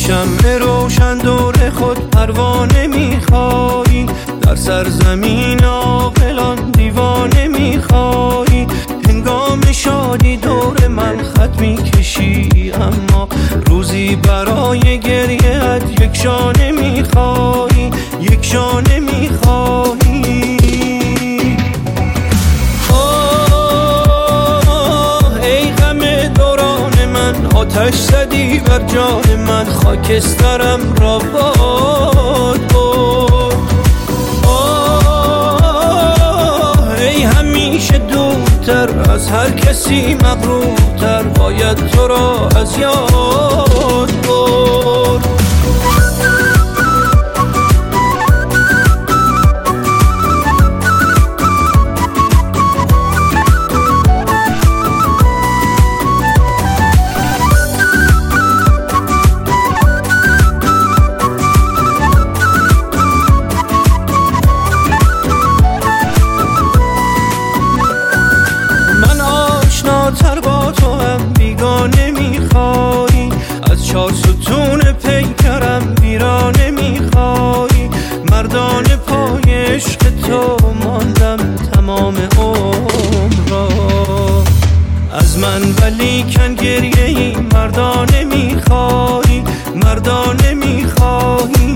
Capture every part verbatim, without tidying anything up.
شمع روشن دور خود پروانه میخوایی، در سرزمین عاقلان دیوانه میخوایی. هنگام شادی دور من خط میکشی، اما روزی برای گریه‌ات یک شانه میخوایی، یک شانه میخوایی. آه ای غم دوران من، آتش زدی بر جان من، خاکسترم را باد برد. آه ای همیشه دورتر از هر کسی مغرورتر، باید تو را از یاد برد. تر با تو هم بیگانه میخوایی، از چار ستون پیکرم ویرانه میخوایی. مردان پای عشق تو ماندم تمام عمر را، از من ولیکن گریه ای مردانه میخوایی، مردانه میخوایی.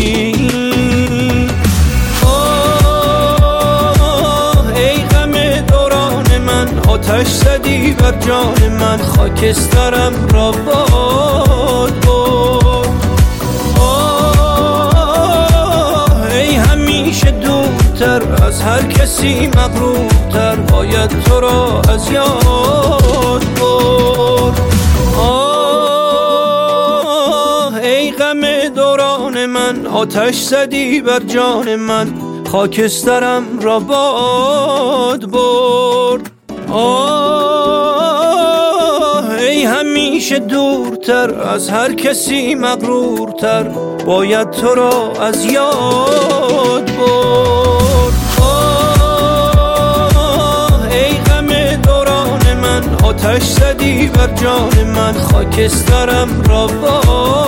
آتش زدی بر جان من، خاکسترم را باد برد. آه ای همیشه دورتر از هر کسی مغرورتر، باید تو را از یاد برد. آه ای غم دوران من، آتش زدی بر جان من، خاکسترم را باد برد. آه ای همیشه دورتر از هر کسی مغرورتر، باید تو را از یاد برد. آه ای غم دوران من، آتش زدی بر جان من، خاکسترم را باد